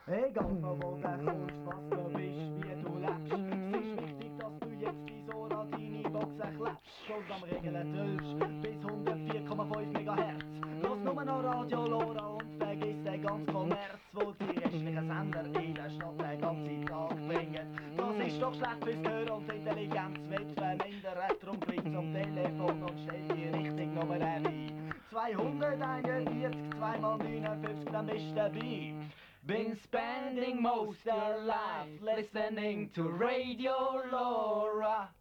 Egal von wo du kommst, was du bist, wie du lebst. Es ist wichtig, dass du jetzt dein Ohr an deine Boxen klebst. Schuld am Regeln drückst, bis 104,5 MHz. Lass nur noch Radio Lora und vergiss den ganzen Kommerz, wo die restlichen Sender in der Stadt den ganzen Tag bringen. Das ist doch schlecht fürs Gehör und Intelligenz wird vermindert. Drum greif's am Telefon und stell die richtige Nummer ein. 241, 2 mal 59, dann bist du dabei. Been spending most of life listening to Radio Laura.